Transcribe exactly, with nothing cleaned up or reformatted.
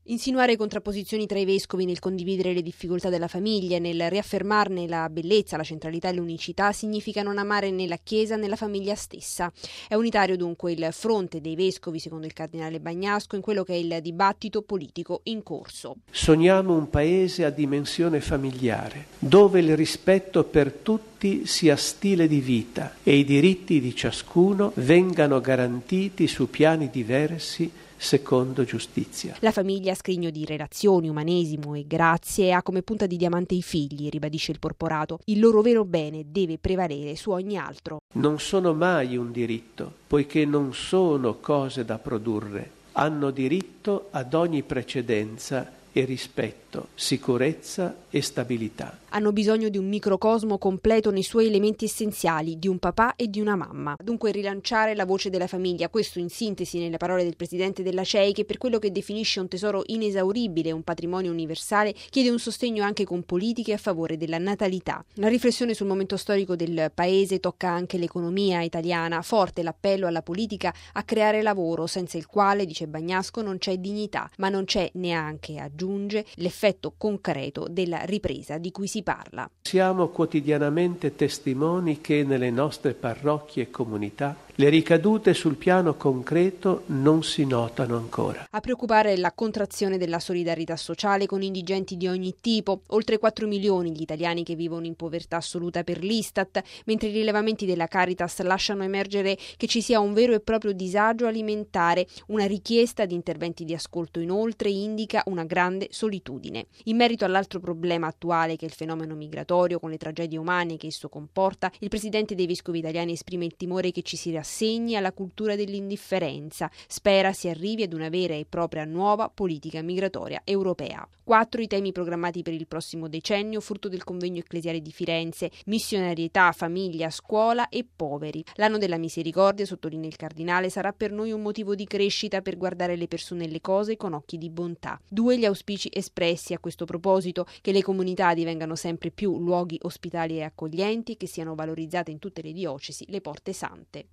Insinuare contrapposizioni tra i vescovi nel condividere le difficoltà della famiglia e nel riaffermarne la bellezza, la centralità e l'unicità significa non amare né la Chiesa né la famiglia stessa. È unitario dunque il fronte dei vescovi, secondo il cardinale Bagnasco, in quello che è il dibattito politico in corso. Sogniamo un paese a dimensione familiare, dove il rispetto per tutti sia stile di vita e i diritti di ciascuno vengano garantiti su piani diversi secondo giustizia. La famiglia, scrigno di relazioni, umanesimo e grazie, ha come punta di diamante i figli, ribadisce il porporato. Il loro vero bene deve prevalere su ogni altro. Non sono mai un diritto, poiché non sono cose da produrre. Hanno diritto ad ogni precedenza e rispetto, sicurezza e stabilità. Hanno bisogno di un microcosmo completo nei suoi elementi essenziali, di un papà e di una mamma. Dunque rilanciare la voce della famiglia, questo in sintesi nelle parole del presidente della C E I, che per quello che definisce un tesoro inesauribile, un patrimonio universale, chiede un sostegno anche con politiche a favore della natalità. La riflessione sul momento storico del paese tocca anche l'economia italiana, forte l'appello alla politica a creare lavoro, senza il quale, dice Bagnasco, non c'è dignità, ma non c'è neanche, aggiunge, l'effetto concreto della ripresa di cui si parla. Siamo quotidianamente testimoni che nelle nostre parrocchie e comunità le ricadute sul piano concreto non si notano ancora. A preoccupare è la contrazione della solidarietà sociale con indigenti di ogni tipo. Oltre quattro milioni gli italiani che vivono in povertà assoluta per l'Istat, mentre i rilevamenti della Caritas lasciano emergere che ci sia un vero e proprio disagio alimentare. Una richiesta di interventi di ascolto inoltre indica una grande solitudine. In merito all'altro problema attuale che è il fenomeno migratorio con le tragedie umane che esso comporta, il presidente dei vescovi italiani esprime il timore che ci si rassegni alla cultura dell'indifferenza. Spera si arrivi ad una vera e propria nuova politica migratoria europea. Quattro i temi programmati per il prossimo decennio, frutto del convegno ecclesiale di Firenze: missionarietà, famiglia, scuola e poveri. L'anno della misericordia, sottolinea il cardinale, sarà per noi un motivo di crescita per guardare le persone e le cose con occhi di bontà. Due gli auspici espressi a questo proposito: che le comunità divengano sempre più luoghi ospitali e accoglienti e che siano valorizzate in tutte le diocesi le porte sante.